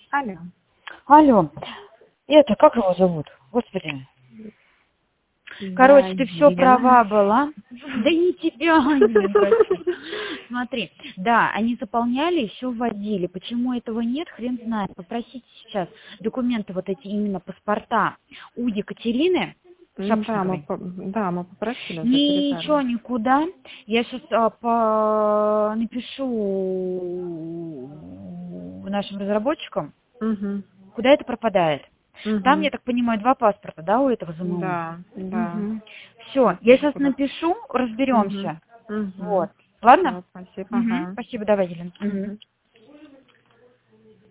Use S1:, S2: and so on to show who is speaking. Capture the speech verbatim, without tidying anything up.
S1: Алло.
S2: Алло. Это, как его зовут? Господи. Короче,
S1: Да,
S2: ты все
S1: Елена.
S2: права была. Да не тебя, не хочу. Смотри, да, они заполняли, еще вводили. Почему этого нет, хрен знает. Попросите сейчас документы, вот эти именно паспорта у Екатерины
S1: М, Да, мы,
S2: Шапшниковой.
S1: по- да, мы попросили уже,
S2: Ничего,
S1: передали.
S2: никуда. Я сейчас а, по... напишу нашим разработчикам,
S1: Угу.
S2: куда это пропадает. Там, я
S1: Угу.
S2: так понимаю, два паспорта, да, у этого ЗМУ?
S1: Да, да.
S2: Угу. Все, я
S1: Смотрим,
S2: сейчас
S1: куда.
S2: напишу,
S1: Угу.
S2: разберемся.
S1: Угу.
S2: Вот. Ладно?
S1: Все, спасибо.
S2: Угу.
S1: Ага.
S2: Спасибо, давай, Елена. Угу.
S1: Угу.